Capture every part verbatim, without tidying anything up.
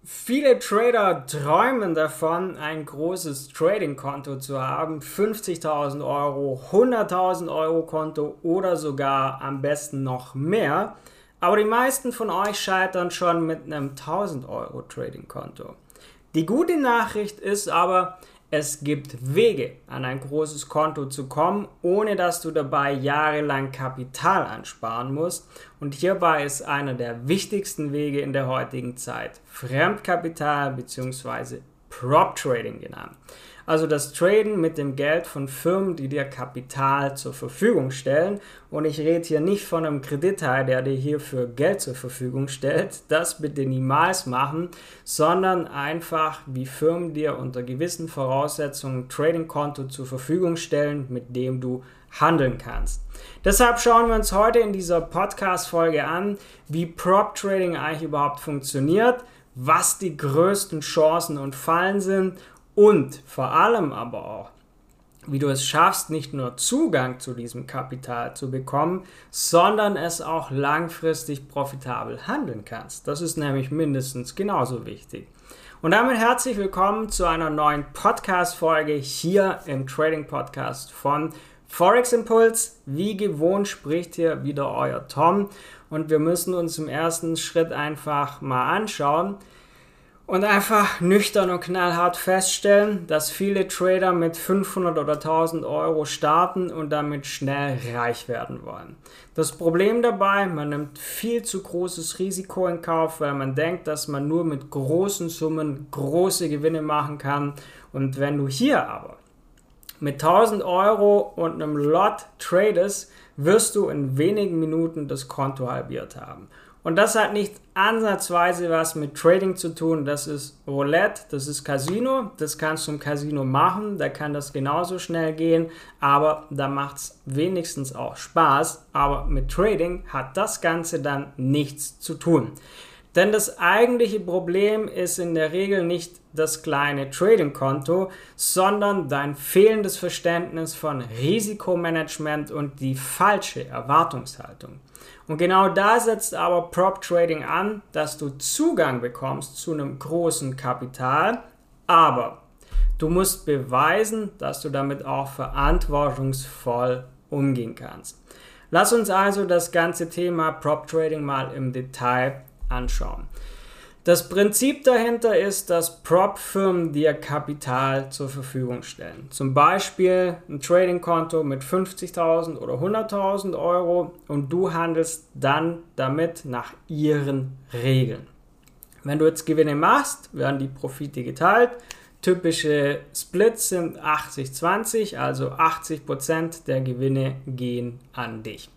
Viele Trader träumen davon, ein großes Trading-Konto zu haben, fünfzigtausend Euro, hunderttausend Euro Konto oder sogar am besten noch mehr. Aber die meisten von euch scheitern schon mit einem tausend Euro Trading-Konto. Die gute Nachricht ist aber, es gibt Wege, an ein großes Konto zu kommen, ohne dass du dabei jahrelang Kapital ansparen musst. Und hierbei ist einer der wichtigsten Wege in der heutigen Zeit Fremdkapital bzw. Prop Trading genannt. Also das Traden mit dem Geld von Firmen, die dir Kapital zur Verfügung stellen. Und ich rede hier nicht von einem Kreditteil, der dir hierfür Geld zur Verfügung stellt. Das bitte niemals machen, sondern einfach wie Firmen dir unter gewissen Voraussetzungen ein Trading-Konto zur Verfügung stellen, mit dem du handeln kannst. Deshalb schauen wir uns heute in dieser Podcast-Folge an, wie Prop Trading eigentlich überhaupt funktioniert, was die größten Chancen und Fallen sind und vor allem aber auch, wie du es schaffst, nicht nur Zugang zu diesem Kapital zu bekommen, sondern es auch langfristig profitabel handeln kannst. Das ist nämlich mindestens genauso wichtig. Und damit herzlich willkommen zu einer neuen Podcast-Folge hier im Trading-Podcast von Forex Impuls. Wie gewohnt spricht hier wieder euer Tom und wir müssen uns im ersten Schritt einfach mal anschauen, und einfach nüchtern und knallhart feststellen, dass viele Trader mit fünfhundert oder tausend Euro starten und damit schnell reich werden wollen. Das Problem dabei, man nimmt viel zu großes Risiko in Kauf, weil man denkt, dass man nur mit großen Summen große Gewinne machen kann. Und wenn du hier aber mit tausend Euro und einem Lot tradest, wirst du in wenigen Minuten das Konto halbiert haben. Und das hat nicht ansatzweise was mit Trading zu tun. Das ist Roulette, das ist Casino. Das kannst du im Casino machen, da kann das genauso schnell gehen, aber da macht es wenigstens auch Spaß. Aber mit Trading hat das Ganze dann nichts zu tun. Denn das eigentliche Problem ist in der Regel nicht das kleine Trading-Konto, sondern dein fehlendes Verständnis von Risikomanagement und die falsche Erwartungshaltung. Und genau da setzt aber Prop Trading an, dass du Zugang bekommst zu einem großen Kapital, aber du musst beweisen, dass du damit auch verantwortungsvoll umgehen kannst. Lass uns also das ganze Thema Prop Trading mal im Detail anschauen. Das Prinzip dahinter ist, dass Prop-Firmen dir Kapital zur Verfügung stellen. Zum Beispiel ein Trading-Konto mit fünfzigtausend oder hunderttausend Euro und du handelst dann damit nach ihren Regeln. Wenn du jetzt Gewinne machst, werden die Profite geteilt. Typische Splits sind achtzig zwanzig, also achtzig Prozent der Gewinne gehen an dich.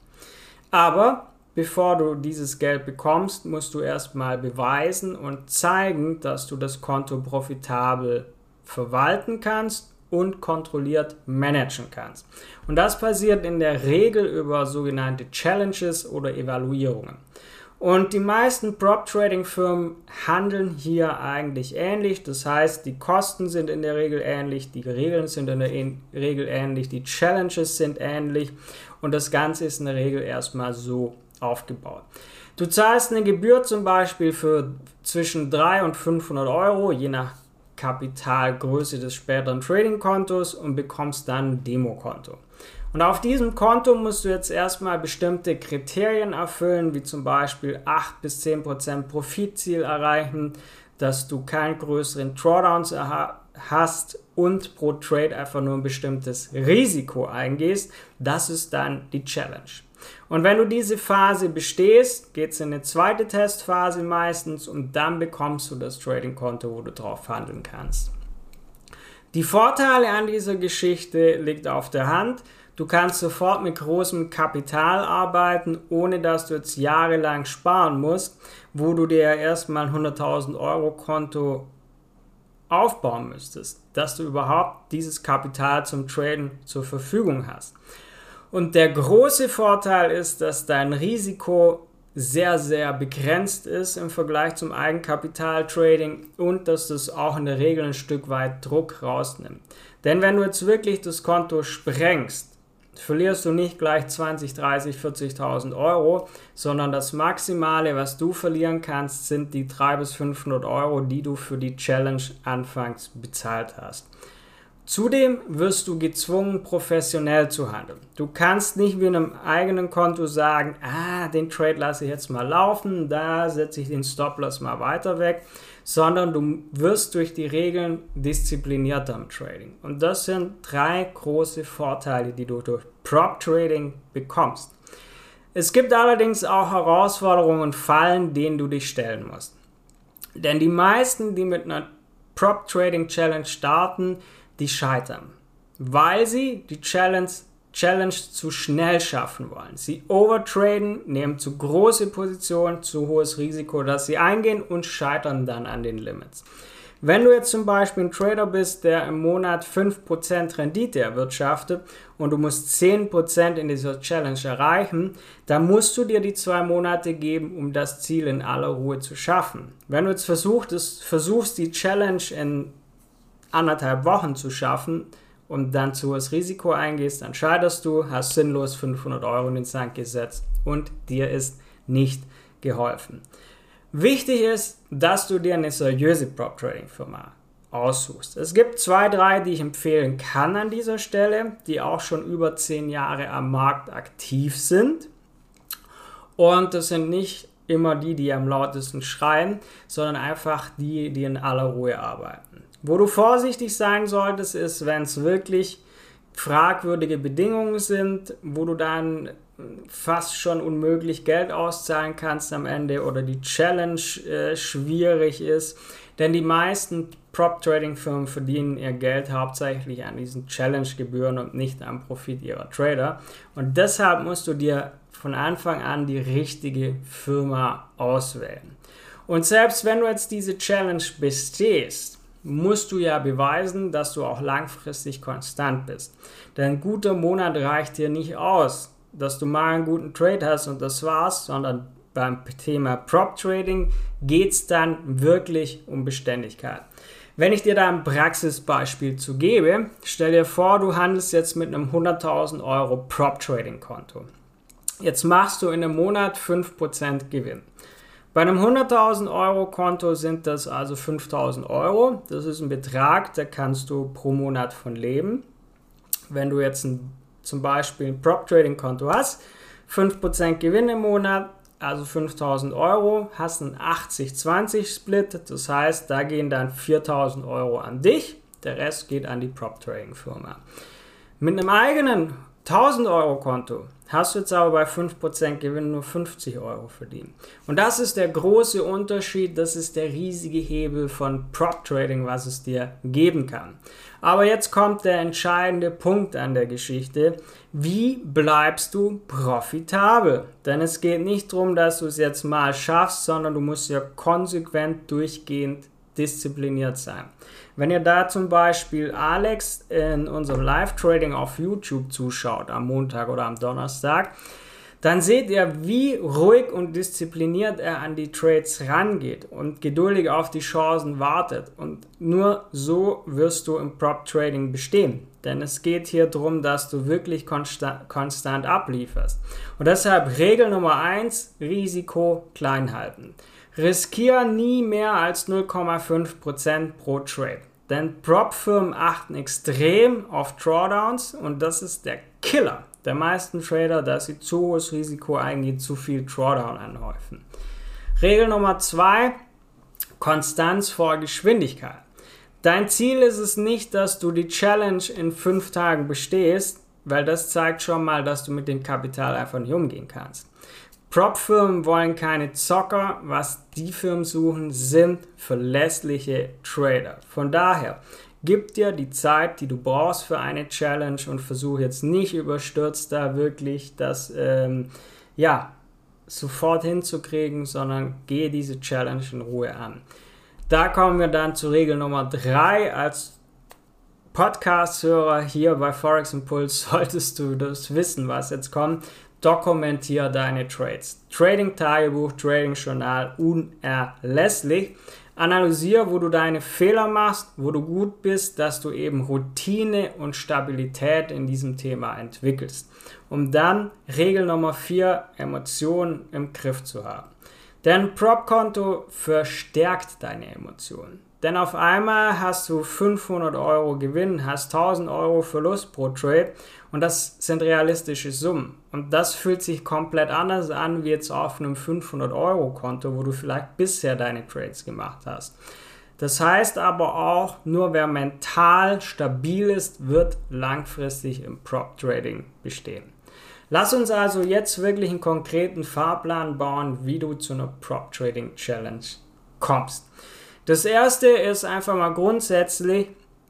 Aber bevor du dieses Geld bekommst, musst du erstmal beweisen und zeigen, dass du das Konto profitabel verwalten kannst und kontrolliert managen kannst. Und das passiert in der Regel über sogenannte Challenges oder Evaluierungen. Und die meisten Prop-Trading-Firmen handeln hier eigentlich ähnlich. Das heißt, die Kosten sind in der Regel ähnlich, die Regeln sind in der Regel ähnlich, die Challenges sind ähnlich und das Ganze ist in der Regel erstmal so aufgebaut. Du zahlst eine Gebühr zum Beispiel für zwischen dreihundert und fünfhundert Euro, je nach Kapitalgröße des späteren Trading-Kontos und bekommst dann ein Demokonto. Und auf diesem Konto musst du jetzt erstmal bestimmte Kriterien erfüllen, wie zum Beispiel acht bis zehn Prozent Profitziel erreichen, dass du keinen größeren Drawdowns hast und pro Trade einfach nur ein bestimmtes Risiko eingehst. Das ist dann die Challenge. Und wenn du diese Phase bestehst, geht es in eine zweite Testphase meistens und dann bekommst du das Trading-Konto, wo du drauf handeln kannst. Die Vorteile an dieser Geschichte liegt auf der Hand. Du kannst sofort mit großem Kapital arbeiten, ohne dass du jetzt jahrelang sparen musst, wo du dir erstmal ein hunderttausend Euro Konto aufbauen müsstest, dass du überhaupt dieses Kapital zum Traden zur Verfügung hast. Und der große Vorteil ist, dass dein Risiko sehr, sehr begrenzt ist im Vergleich zum Eigenkapital-Trading und dass das auch in der Regel ein Stück weit Druck rausnimmt. Denn wenn du jetzt wirklich das Konto sprengst, verlierst du nicht gleich zwanzig, dreißig, vierzigtausend Euro, sondern das Maximale, was du verlieren kannst, sind die dreihundert bis fünfhundert Euro, die du für die Challenge anfangs bezahlt hast. Zudem wirst du gezwungen, professionell zu handeln. Du kannst nicht wie in einem eigenen Konto sagen, ah, den Trade lasse ich jetzt mal laufen, da setze ich den Stop-Loss mal weiter weg, sondern du wirst durch die Regeln disziplinierter im Trading. Und das sind drei große Vorteile, die du durch Prop Trading bekommst. Es gibt allerdings auch Herausforderungen und Fallen, denen du dich stellen musst. Denn die meisten, die mit einer Prop Trading Challenge starten, die scheitern, weil sie die Challenge, Challenge zu schnell schaffen wollen. Sie overtraden, nehmen zu große Positionen, zu hohes Risiko, dass sie eingehen und scheitern dann an den Limits. Wenn du jetzt zum Beispiel ein Trader bist, der im Monat fünf Prozent Rendite erwirtschaftet und du musst zehn Prozent in dieser Challenge erreichen, dann musst du dir die zwei Monate geben, um das Ziel in aller Ruhe zu schaffen. Wenn du jetzt versuchst, versuchst die Challenge in anderthalb Wochen zu schaffen und dann zu hohes Risiko eingehst, dann scheiterst du, hast sinnlos fünfhundert Euro in den Sand gesetzt und dir ist nicht geholfen. Wichtig ist, dass du dir eine seriöse Prop-Trading-Firma aussuchst. Es gibt zwei, drei, die ich empfehlen kann an dieser Stelle, die auch schon über zehn Jahre am Markt aktiv sind. Und das sind nicht immer die, die am lautesten schreien, sondern einfach die, die in aller Ruhe arbeiten. Wo du vorsichtig sein solltest, ist, wenn es wirklich fragwürdige Bedingungen sind, wo du dann fast schon unmöglich Geld auszahlen kannst am Ende oder die Challenge äh, schwierig ist. Denn die meisten Prop-Trading-Firmen verdienen ihr Geld hauptsächlich an diesen Challenge-Gebühren und nicht am Profit ihrer Trader. Und deshalb musst du dir von Anfang an die richtige Firma auswählen. Und selbst wenn du jetzt diese Challenge bestehst, musst du ja beweisen, dass du auch langfristig konstant bist. Denn ein guter Monat reicht dir nicht aus, dass du mal einen guten Trade hast und das war's, sondern beim Thema Prop Trading geht es dann wirklich um Beständigkeit. Wenn ich dir da ein Praxisbeispiel zu gebe, stell dir vor, du handelst jetzt mit einem hunderttausend Euro Prop Trading Konto. Jetzt machst du in einem Monat fünf Prozent Gewinn. Bei einem hunderttausend Euro Konto sind das also fünftausend Euro. Das ist ein Betrag, da kannst du pro Monat von leben. Wenn du jetzt ein, zum Beispiel ein Prop Trading Konto hast, fünf Prozent Gewinn im Monat, also fünftausend Euro, hast einen achtzig zwanzig Split. Das heißt, da gehen dann viertausend Euro an dich, der Rest geht an die Prop Trading Firma. Mit einem eigenen tausend Euro Konto hast du jetzt aber bei fünf Prozent Gewinn nur fünfzig Euro verdient. Und das ist der große Unterschied, das ist der riesige Hebel von Prop Trading, was es dir geben kann. Aber jetzt kommt der entscheidende Punkt an der Geschichte. Wie bleibst du profitabel? Denn es geht nicht darum, dass du es jetzt mal schaffst, sondern du musst ja konsequent durchgehend diszipliniert sein. Wenn ihr da zum Beispiel Alex in unserem Live-Trading auf YouTube zuschaut, am Montag oder am Donnerstag, dann seht ihr, wie ruhig und diszipliniert er an die Trades rangeht und geduldig auf die Chancen wartet. Und nur so wirst du im Prop-Trading bestehen. Denn es geht hier darum, dass du wirklich konstant, konstant ablieferst. Und deshalb Regel Nummer eins, Risiko klein halten. Riskier nie mehr als null Komma fünf Prozent pro Trade. Denn Prop-Firmen achten extrem auf Drawdowns und das ist der Killer der meisten Trader, dass sie zu hohes Risiko eingehen, zu viel Drawdown anhäufen. Regel Nummer zwei, Konstanz vor Geschwindigkeit. Dein Ziel ist es nicht, dass du die Challenge in fünf Tagen bestehst, weil das zeigt schon mal, dass du mit dem Kapital einfach nicht umgehen kannst. Prop-Firmen wollen keine Zocker, was die Firmen suchen, sind verlässliche Trader. Von daher, gib dir die Zeit, die du brauchst für eine Challenge und versuch jetzt nicht überstürzt da wirklich das ähm, ja, sofort hinzukriegen, sondern gehe diese Challenge in Ruhe an. Da kommen wir dann zu Regel Nummer drei. Als Podcast-Hörer hier bei Forex Impulse solltest du das wissen, was jetzt kommt. Dokumentiere deine Trades. Trading-Tagebuch, Trading-Journal, unerlässlich. Analysiere, wo du deine Fehler machst, wo du gut bist, dass du eben Routine und Stabilität in diesem Thema entwickelst, um dann Regel Nummer vier, Emotionen im Griff zu haben. Denn Prop-Konto verstärkt deine Emotionen. Denn auf einmal hast du fünfhundert Euro Gewinn, hast tausend Euro Verlust pro Trade und das sind realistische Summen. Und das fühlt sich komplett anders an wie jetzt auf einem fünfhundert Euro Konto, wo du vielleicht bisher deine Trades gemacht hast. Das heißt aber auch, nur wer mental stabil ist, wird langfristig im Prop-Trading bestehen. Lass uns also jetzt wirklich einen konkreten Fahrplan bauen, wie du zu einer Prop-Trading-Challenge kommst. Das erste ist einfach mal grundsätzlich,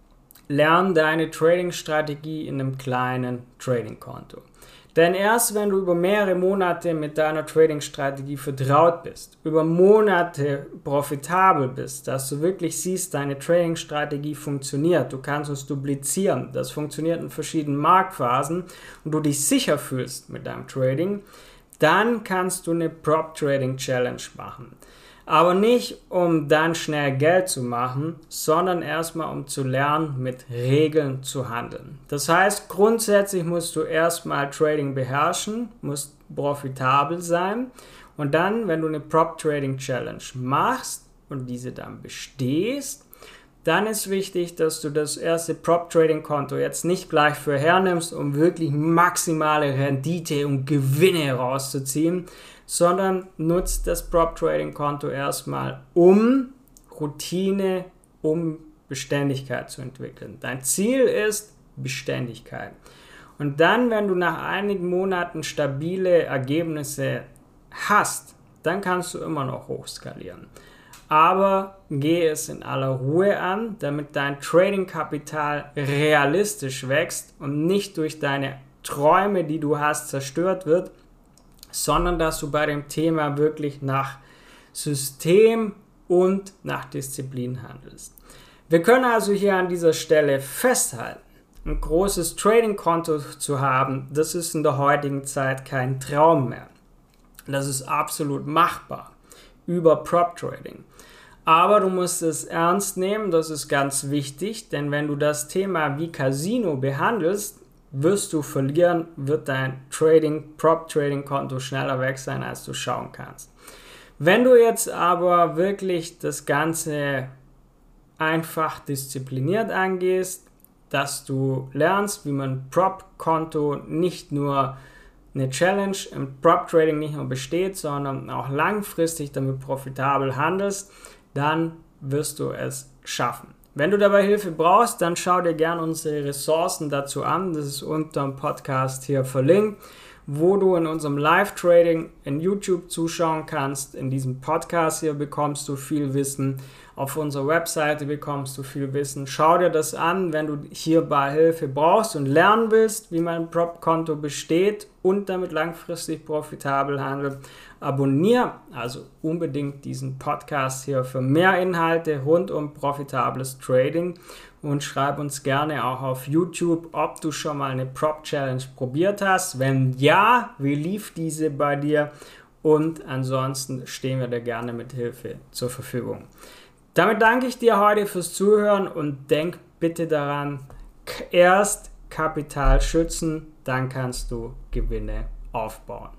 lern deine Trading-Strategie in einem kleinen Trading-Konto. Denn erst wenn du über mehrere Monate mit deiner Trading-Strategie vertraut bist, über Monate profitabel bist, dass du wirklich siehst, deine Trading-Strategie funktioniert, du kannst es duplizieren, das funktioniert in verschiedenen Marktphasen und du dich sicher fühlst mit deinem Trading, dann kannst du eine Prop-Trading-Challenge machen. Aber nicht, um dann schnell Geld zu machen, sondern erstmal, um zu lernen, mit Regeln zu handeln. Das heißt, grundsätzlich musst du erstmal Trading beherrschen, musst profitabel sein und dann, wenn du eine Prop-Trading-Challenge machst und diese dann bestehst, dann ist wichtig, dass du das erste Prop-Trading-Konto jetzt nicht gleich für hernimmst, um wirklich maximale Rendite und Gewinne rauszuziehen, sondern nutzt das Prop-Trading-Konto erstmal, um Routine, um Beständigkeit zu entwickeln. Dein Ziel ist Beständigkeit. Und dann, wenn du nach einigen Monaten stabile Ergebnisse hast, dann kannst du immer noch hochskalieren. Aber gehe es in aller Ruhe an, damit dein Trading-Kapital realistisch wächst und nicht durch deine Träume, die du hast, zerstört wird, sondern dass du bei dem Thema wirklich nach System und nach Disziplin handelst. Wir können also hier an dieser Stelle festhalten, ein großes Trading-Konto zu haben, das ist in der heutigen Zeit kein Traum mehr. Das ist absolut machbar über Prop-Trading. Aber du musst es ernst nehmen, das ist ganz wichtig, denn wenn du das Thema wie Casino behandelst, wirst du verlieren, wird dein Trading, Prop-Trading-Konto schneller weg sein, als du schauen kannst. Wenn du jetzt aber wirklich das Ganze einfach diszipliniert angehst, dass du lernst, wie man Prop-Konto nicht nur eine Challenge im Prop-Trading nicht nur besteht, sondern auch langfristig damit profitabel handelst, dann wirst du es schaffen. Wenn du dabei Hilfe brauchst, dann schau dir gerne unsere Ressourcen dazu an. Das ist unter dem Podcast hier verlinkt, wo du in unserem Live-Trading in YouTube zuschauen kannst. In diesem Podcast hier bekommst du viel Wissen. Auf unserer Webseite bekommst du viel Wissen. Schau dir das an, wenn du hierbei Hilfe brauchst und lernen willst, wie mein Prop-Konto besteht und damit langfristig profitabel handelt. Abonniere also unbedingt diesen Podcast hier für mehr Inhalte rund um profitables Trading und schreib uns gerne auch auf YouTube, ob du schon mal eine Prop-Challenge probiert hast. Wenn ja, wie lief diese bei dir? Und ansonsten stehen wir dir gerne mit Hilfe zur Verfügung. Damit danke ich dir heute fürs Zuhören und denk bitte daran, erst Kapital schützen, dann kannst du Gewinne aufbauen.